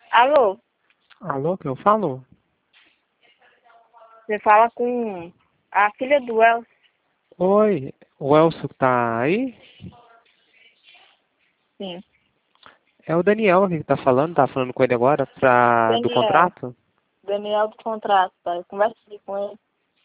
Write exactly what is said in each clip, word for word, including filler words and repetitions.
Alô, Alô, que eu falo? você fala com a filha do Elcio. Oi, o Elcio tá aí? Sim, É o Daniel aqui que tá falando, tá falando com ele agora pra, do Daniel. contrato? Daniel do contrato, tá? Eu conversei com ele.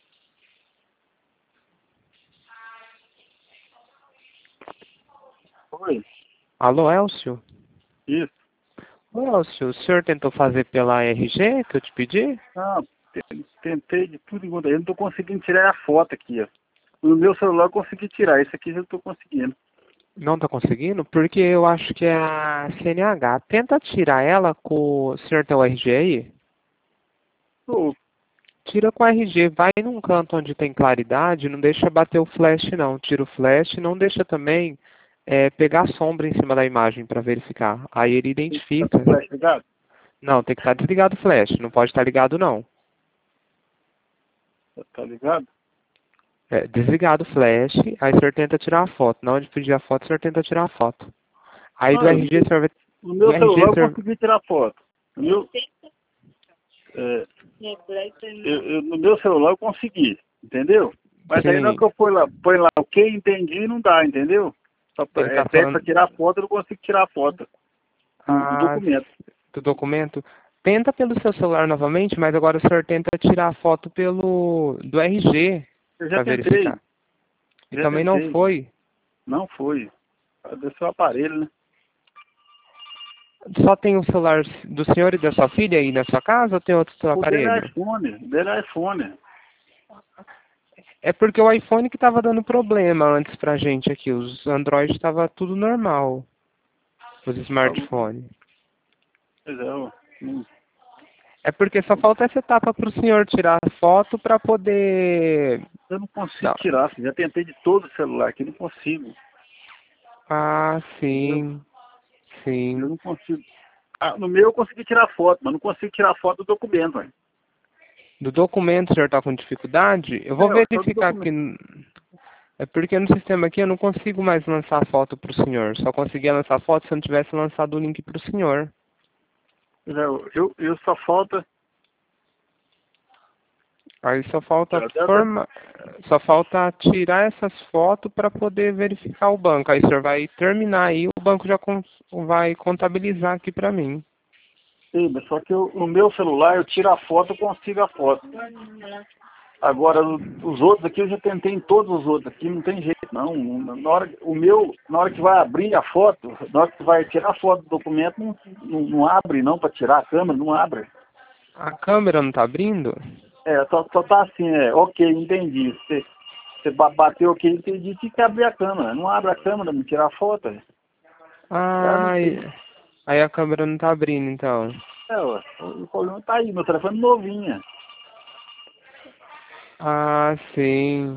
Oi, Alô, Elcio? isso. Ô, Elcio, o senhor tentou fazer pela R G que eu te pedi? Ah, te- tentei de tudo enquanto. Eu não tô conseguindo tirar a foto aqui, ó. No meu celular eu consegui tirar, esse aqui eu já tô conseguindo. Não tá conseguindo? Porque eu acho que é a C N H. Tenta tirar ela com... O senhor tem o R G aí? Ô, Tira com o R G, vai num canto onde tem claridade, não deixa bater o flash não. Tira o flash, não deixa também é, pegar sombra em cima da imagem para verificar. Aí ele tá identifica. com o flash ligado? Não, tem que estar desligado o flash, não pode estar ligado não. Tá tá ligado? É, desligado o flash, aí o senhor tenta tirar a foto. Na hora de pedir a foto, o senhor tenta tirar a foto. Aí do Não, R G, o senhor vai... no Do meu R G, celular o eu senhor... consegui tirar foto. No meu, é, eu, eu- no meu celular eu consegui, entendeu? Mas aí na hora Sim, que eu põe lá, põe lá o que entendi, não dá, entendeu? Só, pra- ele é, tá pede pra falando... tirar foto, eu não consigo tirar foto do, do Ah, documento. do documento. Tenta pelo seu celular novamente, mas agora o senhor tenta tirar a foto pelo do R G Eu já para tentei, verificar. E já também não tentei. foi. Não foi. Do seu aparelho, né? Só tem o celular do senhor e da sua filha aí na sua casa ou tem outro seu O dele é aparelho? iPhone. O dele é iPhone. É porque o iPhone que estava dando problema antes pra gente aqui. Os Android estava tudo normal. Os Falou. smartphones. Pois é, ó. Hum. É porque só falta essa etapa para o senhor tirar a foto para poder... Eu não consigo Não. tirar. Já tentei de todo o celular aqui. Não consigo. Ah, Entendeu? sim. Eu Sim. não consigo. Ah, no meu eu consegui tirar foto, mas não consigo tirar foto do documento, velho. Do documento o senhor está com dificuldade? Eu vou É, ó, só do verificar aqui. documento. É porque no sistema aqui eu não consigo mais lançar foto para o senhor. Só conseguia lançar foto se eu não tivesse lançado o link para o senhor. Pois é, Eu, eu só falta. Aí só falta Já deve ter- forma, só falta tirar essas fotos para poder verificar o banco. Aí o senhor vai terminar aí, o banco já con- vai contabilizar aqui para mim. Sim, mas só que eu, no meu celular eu tiro a foto, eu consigo a foto. Agora, no- os outros aqui, eu já tentei em todos os outros aqui, não tem jeito não. Na hora, o meu, na hora que vai abrir a foto, na hora que vai tirar a foto do documento, não, não, não abre não, para tirar a câmera, não abre. A câmera não está abrindo? É, só, só tá assim, é, ok, entendi. Você, você ba- bateu ok, entendi, tinha que abrir a câmera. Não abre a câmera, não tirar a foto. É, eu não Ai, sei. aí a câmera não está abrindo então. É, ué, o, o problema tá aí, meu telefone novinho. Ah, sim.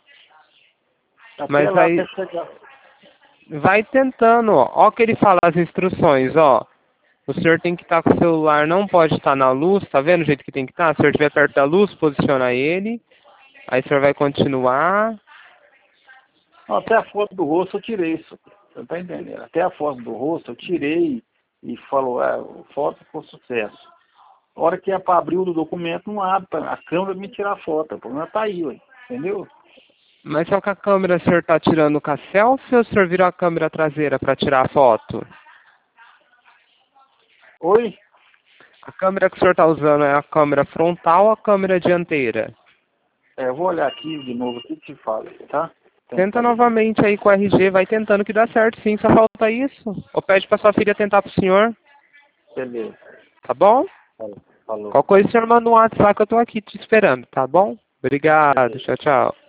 Até Mas lá, até aí chegar. vai tentando, ó. Ó que ele fala as instruções, ó. O senhor tem que estar com o celular, não pode estar na luz, tá vendo o jeito que tem que estar? Se o senhor estiver perto da luz, posiciona ele. Aí o senhor vai continuar. Não, até a foto do rosto eu tirei isso. Você tá entendendo? Até a foto do rosto eu tirei e falou, é, foto com sucesso. A hora que é para abrir o documento, não abre. A câmera me tira a foto. O problema tá aí, ué. Entendeu? Mas só que a câmera o senhor está tirando com a selfie ou o senhor virou a câmera traseira para tirar a foto? Oi? A câmera que o senhor está usando é a câmera frontal ou a câmera dianteira? É, eu vou olhar aqui de novo, o que te fala, tá? Tenta Tentar ver. novamente aí com o R G, vai tentando que dá certo sim, só falta isso. Ou pede para sua filha tentar pro senhor, Beleza. tá bom? Falou. Falou. Qualquer coisa o senhor manda um WhatsApp que eu tô aqui te esperando, tá bom? Obrigado, Beleza. tchau, tchau.